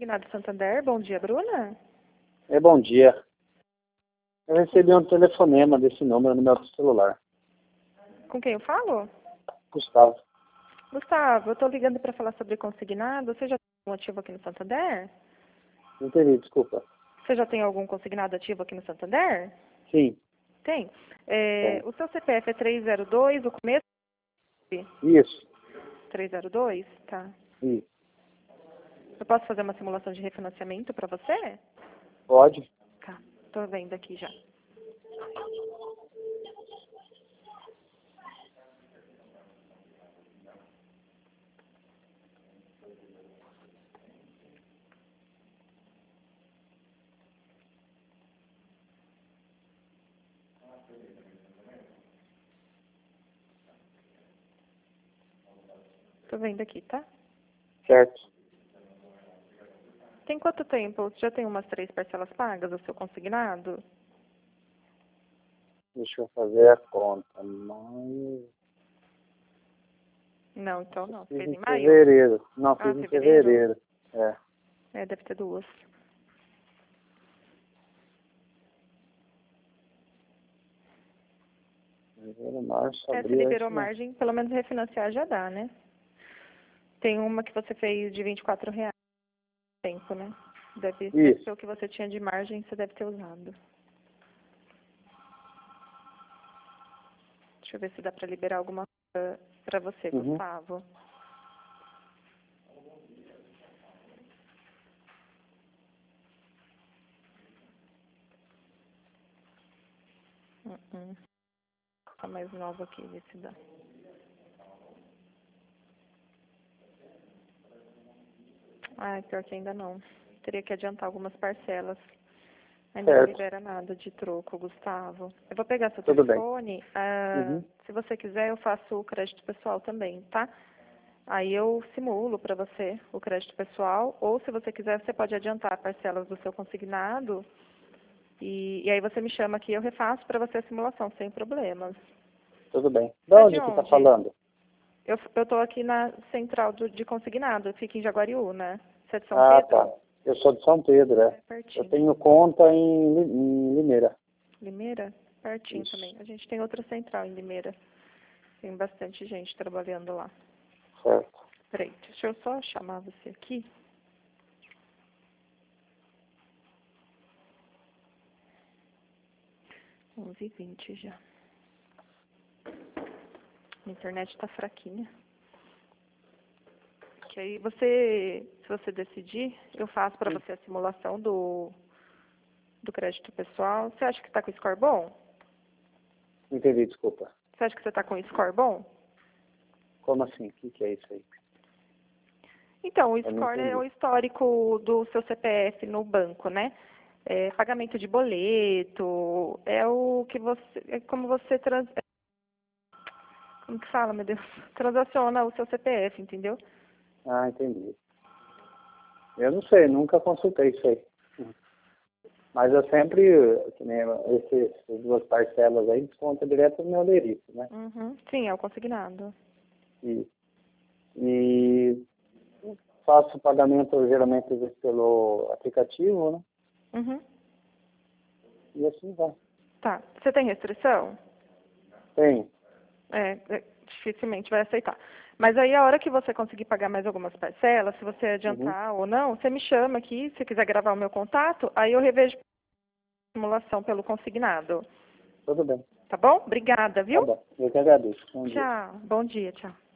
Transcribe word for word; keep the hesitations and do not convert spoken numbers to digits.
Consignado Santander, bom dia, Bruna. É, bom dia. Eu recebi um telefonema desse número no meu celular. Com quem eu falo? Gustavo. Gustavo, eu estou ligando para falar sobre consignado. Você já tem algum ativo aqui no Santander? Não entendi, desculpa. Você já tem algum consignado ativo aqui no Santander? Sim. Tem. É, Tem. o seu C P F é três zero dois, o começo? Isso. três zero dois? Tá. Isso. Eu posso fazer uma simulação de refinanciamento para você? Pode? Tá. Estou vendo aqui já. Estou vendo aqui, tá? Certo. Tem quanto tempo? Já tem umas três parcelas pagas o seu consignado? Deixa eu fazer a conta. Mas... Não, então não. Fiz Fez em em maio? fevereiro. Não, Ah, fiz em fevereiro? fevereiro. É. É, deve ter duas. Fevereiro, março, É, se abril, é liberou isso mesmo. margem, pelo menos refinanciar já dá, né? Tem uma que você fez de vinte e quatro reais no tempo, né? Deve, deve Isso. ser o que você tinha de margem, você deve ter usado. Deixa eu ver se dá pra liberar alguma coisa pra você, Uhum. Gustavo. Uh -uh. Tá mais nova aqui, ver se dá. Ai, pior que ainda não. Teria que adiantar algumas parcelas. Ainda não Certo. libera nada de troco, Gustavo. Eu vou pegar seu Tudo bem. telefone. Ah, Uhum. se você quiser, eu faço o crédito pessoal também, tá? Aí eu simulo para você o crédito pessoal. Ou, se você quiser, você pode adiantar parcelas do seu consignado. E, e aí você me chama aqui e eu refaço para você a simulação, sem problemas. Tudo bem. De Você é onde de você está onde? falando? Eu eu tô aqui na central do, de consignado. Fica em Jaguariú, né? Você é de São Ah, Pedro? tá. Eu sou de São Pedro, É é. Eu pertinho. tenho conta em, Li- em Limeira. Limeira? Pertinho Isso. também. A gente tem outra central em Limeira. Tem bastante gente trabalhando lá. Certo. Peraí, deixa eu só chamar você aqui. onze e vinte já. A internet tá fraquinha. Que aí você, se você decidir, eu faço para você a simulação do, do crédito pessoal. Você acha que tá com score bom? Entendi, desculpa. Você acha que você tá com score bom? Como assim? O que, que é isso aí? Então, o Eu não score é o entendi. histórico do seu C P F no banco, né? É, pagamento de boleto, é o que você, é como você trans, como que fala, meu Deus, transaciona o seu C P F, entendeu? Ah, entendi. Eu não sei, nunca consultei isso aí. Mas eu sempre, que nem esse- essas duas parcelas aí, desconta direto no meu leirice, né? Uhum. Sim, é o consignado. E, e faço o pagamento geralmente pelo aplicativo, né? Uhum. E assim vai. Tá. Você tem restrição? Tem. É, é, dificilmente vai aceitar. Mas aí, a hora que você conseguir pagar mais algumas parcelas, se você Uhum. adiantar ou não, você me chama aqui, se quiser gravar o meu contato, aí eu revejo a simulação pelo consignado. Tudo bem. Tá bom? Obrigada, Tá viu? bom. Eu que agradeço. Bom dia. Tchau. Bom dia, tchau.